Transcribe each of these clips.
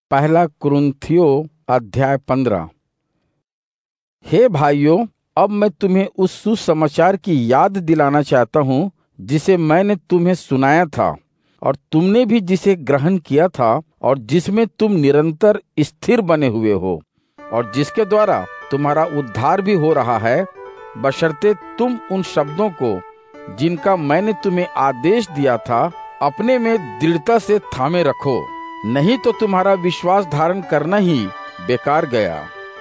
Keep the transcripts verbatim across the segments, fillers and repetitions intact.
पहला कुरिन्थियों अध्याय पंद्रह। हे भाइयों, अब मैं तुम्हें उस सुसमाचार की याद दिलाना चाहता हूँ जिसे मैंने तुम्हें सुनाया था और तुमने भी जिसे ग्रहण किया था और जिसमें तुम निरंतर स्थिर बने हुए हो और जिसके द्वारा तुम्हारा उद्धार भी हो रहा है, बशर्ते तुम उन शब्दों को जिनका मैंने तुम्हें आदेश दिया था अपने में दृढ़ता से थामे रखो, नहीं तो तुम्हारा विश्वास धारण करना ही बेकार गया।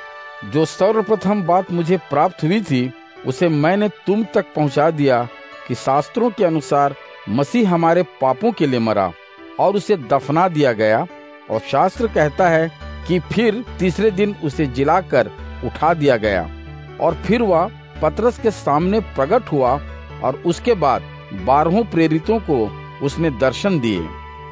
जो सर्वप्रथम बात मुझे प्राप्त हुई थी उसे मैंने तुम तक पहुंचा दिया कि शास्त्रों के अनुसार मसीह हमारे पापों के लिए मरा और उसे दफना दिया गया, और शास्त्र कहता है कि फिर तीसरे दिन उसे जिलाकर उठा दिया गया। और फिर वह पतरस के सामने प्रकट हुआ और उसके बाद बारहों प्रेरितों को उसने दर्शन दिए।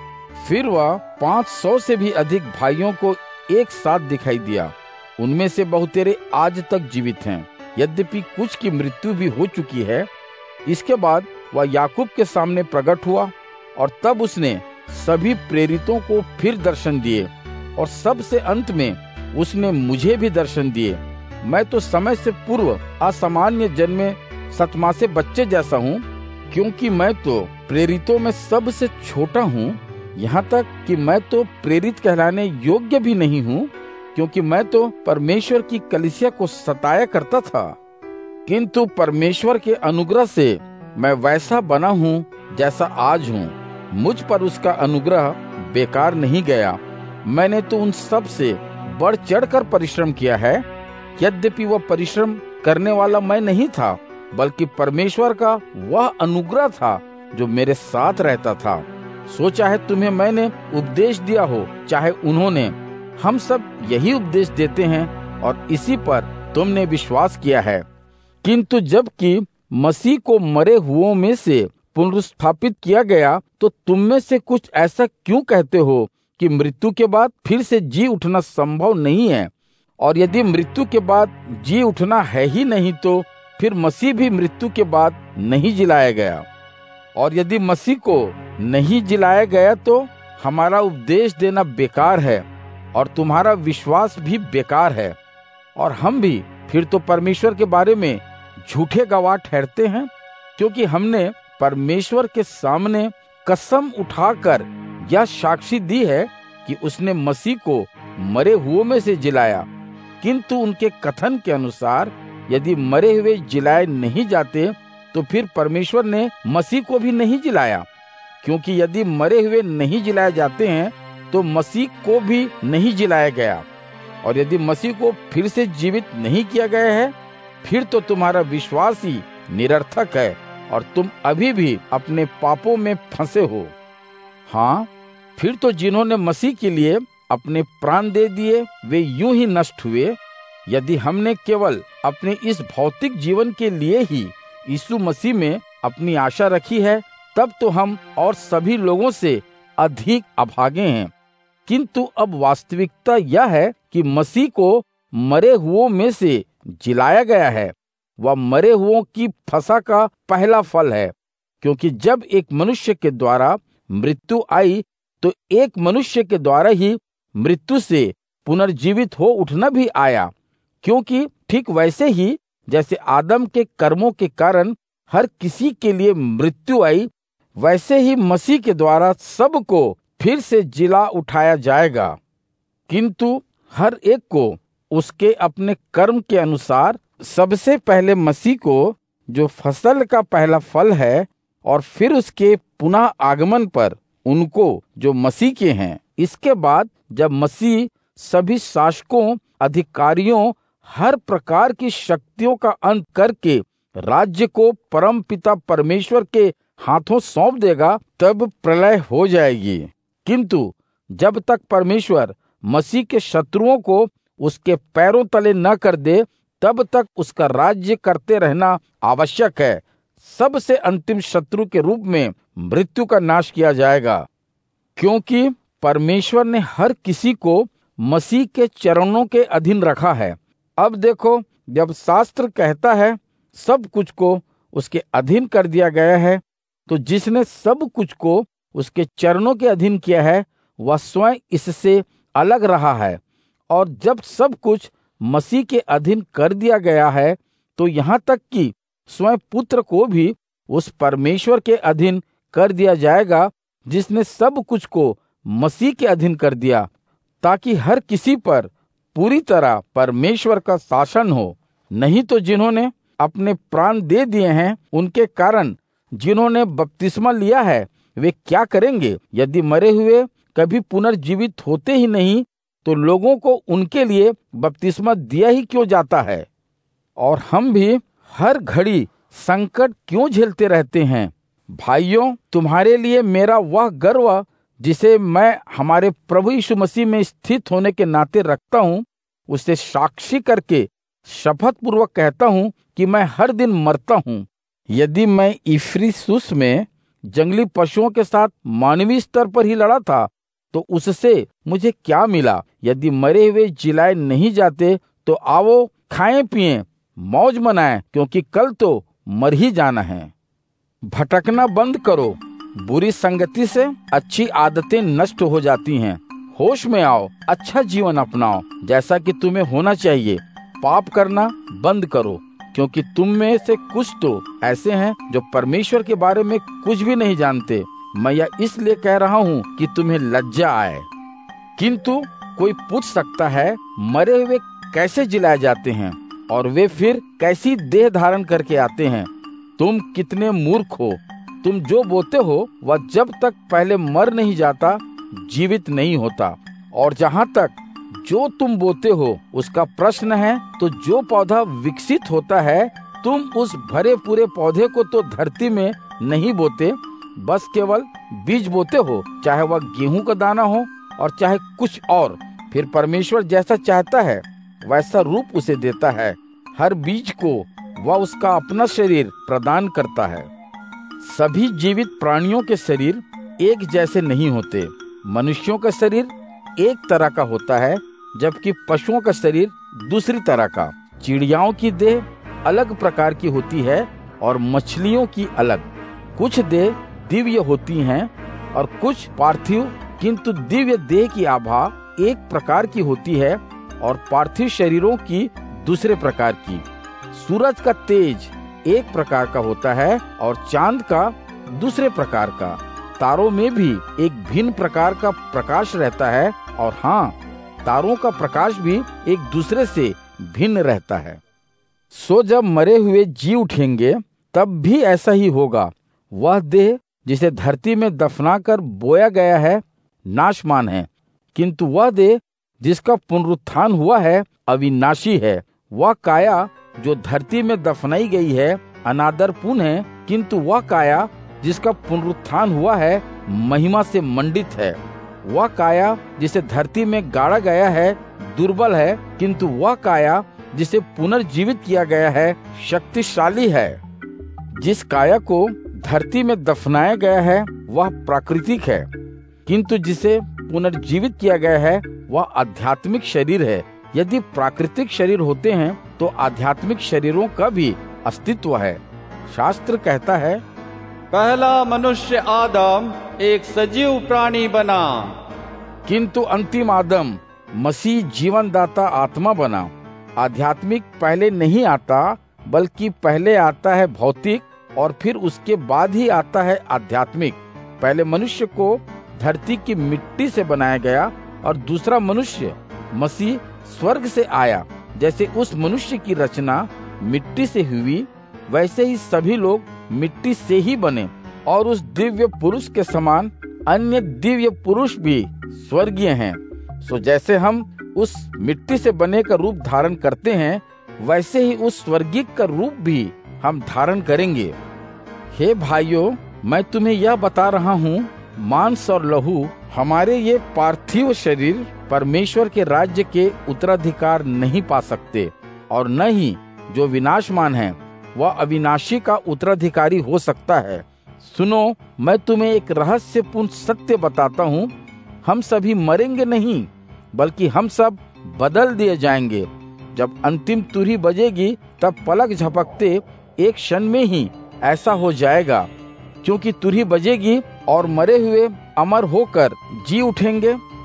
फिर वह पांच सौ से भी अधिक भाइयों को एक साथ दिखाई दिया। उनमें से बहुतेरे आज तक जीवित हैं, यद्यपि कुछ की मृत्यु भी हो चुकी है। इसके बाद वह याकूब के सामने प्रकट हुआ और तब उसने सभी प्रेरितों को फिर दर्शन दिए, और सबसे अंत में उसने मुझे भी दर्शन दिए। मैं तो समय से पूर्व असामान्य जन्मे सतमासे बच्चे जैसा हूँ, क्योंकि मैं तो प्रेरितों में सबसे छोटा हूँ। यहाँ तक कि मैं तो प्रेरित कहलाने योग्य भी नहीं हूँ, क्योंकि मैं तो परमेश्वर की कलीसिया को सताया करता था। किंतु परमेश्वर के अनुग्रह से मैं वैसा बना हूँ जैसा आज हूँ। मुझ पर उसका अनुग्रह बेकार नहीं गया। मैंने तो उन सब से बढ़ चढ़कर परिश्रम किया है, यद्यपि वह परिश्रम करने वाला मैं नहीं था, बल्कि परमेश्वर का वह अनुग्रह था जो मेरे साथ रहता था। सो चाहे तुम्हें मैंने उपदेश दिया हो, चाहे उन्होंने, हम सब यही उपदेश देते हैं और इसी पर तुमने विश्वास किया है। किंतु जबकि मसीह को मरे हुओं में से पुनरुत्थापित किया गया, तो तुम में से कुछ ऐसा क्यों कहते हो कि मृत्यु के बाद फिर से जी उठना संभव नहीं है? और यदि मृत्यु के बाद जी उठना है ही नहीं, तो फिर मसीह भी मृत्यु के बाद नहीं जिलाया गया। और यदि मसीह को नहीं जिलाया गया तो हमारा उपदेश देना बेकार है और तुम्हारा विश्वास भी बेकार है, और हम भी फिर तो परमेश्वर के बारे में झूठे गवाह ठहरते हैं, क्योंकि हमने परमेश्वर के सामने कसम उठाकर यह साक्षी दी है कि उसने मसीह को मरे हुओं में से जिलाया। किंतु उनके कथन के अनुसार यदि मरे हुए जिलाए नहीं जाते, तो फिर परमेश्वर ने मसीह को भी नहीं जिलाया, क्योंकि यदि मरे हुए नहीं जिलाए जाते हैं तो मसीह को भी नहीं जिलाया गया। और यदि मसीह को फिर से जीवित नहीं किया गया है, फिर तो तुम्हारा विश्वास ही निरर्थक है और तुम अभी भी अपने पापों में फंसे हो। हाँ, फिर तो जिन्होंने मसीह के लिए अपने प्राण दे दिए वे यूं ही नष्ट हुए। यदि हमने केवल अपने इस भौतिक जीवन के लिए ही यीशु मसीह में अपनी आशा रखी है, तब तो हम और सभी लोगों से अधिक अभागे हैं। किंतु अब वास्तविकता यह है कि मसीह को मरे हुओं में से जिलाया गया है। वह मरे हुओं की फसा का पहला फल है, क्योंकि जब एक मनुष्य के द्वारा मृत्यु आई, तो एक मनुष्य के द्वारा ही मृत्यु से पुनर्जीवित हो उठना भी आया। क्योंकि ठीक वैसे ही जैसे आदम के कर्मों के कारण हर किसी के लिए मृत्यु आई, वैसे ही मसीह के द्वारा सबको फिर से जिला उठाया जाएगा। किंतु हर एक को उसके अपने कर्म के अनुसार, सबसे पहले मसीह को जो फसल का पहला फल है, और फिर उसके पुनः आगमन पर उनको जो मसीह के हैं। इसके बाद जब मसीह सभी शासकों, अधिकारियों, हर प्रकार की शक्तियों का अंत करके राज्य को परम पिता परमेश्वर के हाथों सौंप देगा, तब प्रलय हो जाएगी। किंतु जब तक परमेश्वर मसीह के शत्रुओं को उसके पैरों तले न कर दे, तब तक उसका राज्य करते रहना आवश्यक है। सबसे अंतिम शत्रु के रूप में मृत्यु का नाश किया जाएगा, क्योंकि परमेश्वर ने हर किसी को मसीह के चरणों के अधीन रखा है। अब देखो, जब शास्त्र कहता है सब कुछ को उसके अधीन कर दिया गया है, तो जिसने सब कुछ को उसके चरणों के अधीन किया है, वह स्वयं इससे अलग रहा है। और जब सब कुछ मसीह के अधीन कर दिया गया है, तो यहाँ तक कि स्वयं पुत्र को भी उस परमेश्वर के अधीन कर दिया जाएगा जिसने सब कुछ को मसीह के अधीन कर दिया, ताकि हर किसी पर पूरी तरह परमेश्वर का शासन हो। नहीं तो जिन्होंने अपने प्राण दे दिए हैं, उनके कारण जिन्होंने बपतिस्मा लिया है, वे क्या करेंगे? यदि मरे हुए कभी पुनर्जीवित होते ही नहीं, तो लोगों को उनके लिए बपतिस्मा दिया ही क्यों जाता है? और हम भी हर घड़ी संकट क्यों झेलते रहते हैं? भाइयों, तुम्हारे लिए मेरा वह गर्व जिसे मैं हमारे प्रभु यीशु मसीह में स्थित होने के नाते रखता हूँ, उसे साक्षी करके शपथ पूर्वक कहता हूँ कि मैं हर दिन मरता हूँ। यदि मैं इफिसुस में जंगली पशुओं के साथ मानवीय स्तर पर ही लड़ा था, तो उससे मुझे क्या मिला? यदि मरे हुए जिलाए नहीं जाते, तो आओ खाएं पिएं मौज मनाएं, क्योंकि कल तो मर ही जाना है। भटकना बंद करो, बुरी संगति से अच्छी आदतें नष्ट हो जाती हैं। होश में आओ, अच्छा जीवन अपनाओ जैसा कि तुम्हें होना चाहिए। पाप करना बंद करो, क्योंकि तुम में से कुछ तो ऐसे हैं जो परमेश्वर के बारे में कुछ भी नहीं जानते। मैं यह इसलिए कह रहा हूँ कि तुम्हें लज्जा आए। किंतु कोई पूछ सकता है, मरे हुए कैसे जिलाए जाते हैं और वे फिर कैसी देह धारण करके आते हैं? तुम कितने मूर्ख हो! तुम जो बोते हो वह जब तक पहले मर नहीं जाता जीवित नहीं होता। और जहाँ तक जो तुम बोते हो उसका प्रश्न है, तो जो पौधा विकसित होता है, तुम उस भरे पूरे पौधे को तो धरती में नहीं बोते, बस केवल बीज बोते हो, चाहे वह गेहूं का दाना हो और चाहे कुछ और। फिर परमेश्वर जैसा चाहता है वैसा रूप उसे देता है। हर बीज को वह उसका अपना शरीर प्रदान करता है। सभी जीवित प्राणियों के शरीर एक जैसे नहीं होते। मनुष्यों का शरीर एक तरह का होता है, जबकि पशुओं का शरीर दूसरी तरह का। चिड़ियाओं की देह अलग प्रकार की होती है और मछलियों की अलग। कुछ देह दिव्य होती हैं और कुछ पार्थिव, किंतु दिव्य देह की आभा एक प्रकार की होती है और पार्थिव शरीरों की दूसरे प्रकार की। सूरज का तेज एक प्रकार का होता है और चांद का दूसरे प्रकार का। तारों में भी एक भिन्न प्रकार का प्रकाश रहता है, और हाँ, तारों का प्रकाश भी एक दूसरे से भिन्न रहता है। सो जब मरे हुए जी उठेंगे, तब भी ऐसा ही होगा। वह देह जिसे धरती में दफनाकर बोया गया है नाशमान है, किंतु वह देह जिसका पुनरुत्थान हुआ है अविनाशी है। वह काया जो धरती में दफनाई गई है अनादरपूर्ण है, किंतु वह काया जिसका पुनरुत्थान हुआ है महिमा से मंडित है। वह काया जिसे धरती में गाड़ा गया है दुर्बल है, किंतु वह काया जिसे पुनर्जीवित किया गया है शक्तिशाली है। जिस काया को धरती में दफनाया गया है वह प्राकृतिक है, किंतु जिसे पुनर्जीवित किया गया है वह आध्यात्मिक शरीर है। यदि प्राकृतिक शरीर होते हैं तो आध्यात्मिक शरीरों का भी अस्तित्व है। शास्त्र कहता है, पहला मनुष्य आदम एक सजीव प्राणी बना, किंतु अंतिम आदम मसीह जीवनदाता आत्मा बना। आध्यात्मिक पहले नहीं आता, बल्कि पहले आता है भौतिक, और फिर उसके बाद ही आता है आध्यात्मिक। पहले मनुष्य को धरती की मिट्टी से बनाया गया और दूसरा मनुष्य मसीह स्वर्ग से आया। जैसे उस मनुष्य की रचना मिट्टी से हुई, वैसे ही सभी लोग मिट्टी से ही बने, और उस दिव्य पुरुष के समान अन्य दिव्य पुरुष भी स्वर्गीय हैं। सो जैसे हम उस मिट्टी से बने का रूप धारण करते हैं, वैसे ही उस स्वर्गीय का रूप भी हम धारण करेंगे। हे भाइयों, मैं तुम्हें यह बता रहा हूँ, मांस और लहू हमारे ये पार्थिव शरीर परमेश्वर के राज्य के उत्तराधिकार नहीं पा सकते, और न ही जो विनाशमान है वह अविनाशी का उत्तराधिकारी हो सकता है। सुनो, मैं तुम्हें एक रहस्यपूर्ण सत्य बताता हूँ। हम सभी मरेंगे नहीं, बल्कि हम सब बदल दिए जाएंगे। जब अंतिम तुरही बजेगी, तब पलक झपकते एक क्षण में ही ऐसा हो जाएगा, क्योंकि तुरही बजेगी और मरे हुए अमर होकर जी उठेंगे,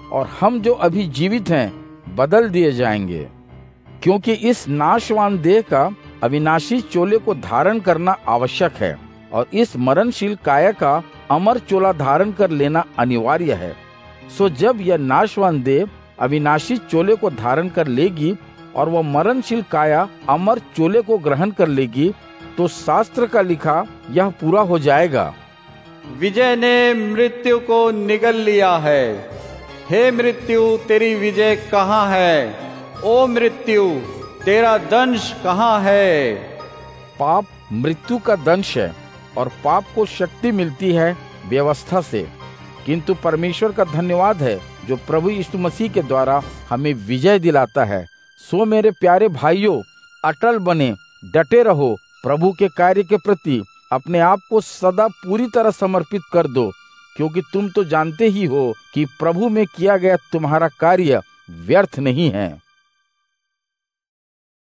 और हम जो अभी जीवित हैं बदल दिए जाएंगे। क्योंकि इस नाशवान देह का अविनाशी चोले को धारण करना आवश्यक है और इस मरणशील काया का अमर चोला धारण कर लेना अनिवार्य है। सो जब यह नाशवान देह अविनाशी चोले को धारण कर लेगी और वह मरणशील काया अमर चोले को ग्रहण कर लेगी, तो शास्त्र का लिखा यह पूरा हो जाएगा, विजय ने मृत्यु को निगल लिया है। हे मृत्यु, तेरी विजय कहाँ है? ओ मृत्यु, तेरा दंश कहाँ है? पाप मृत्यु का दंश है और पाप को शक्ति मिलती है व्यवस्था से, किंतु परमेश्वर का धन्यवाद है जो प्रभु यीशु मसीह के द्वारा हमें विजय दिलाता है। सो मेरे प्यारे भाइयों, अटल बने, डटे रहो, प्रभु के कार्य के प्रति अपने आप को सदा पूरी तरह समर्पित कर दो, क्योंकि तुम तो जानते ही हो कि प्रभु में किया गया तुम्हारा कार्य व्यर्थ नहीं है।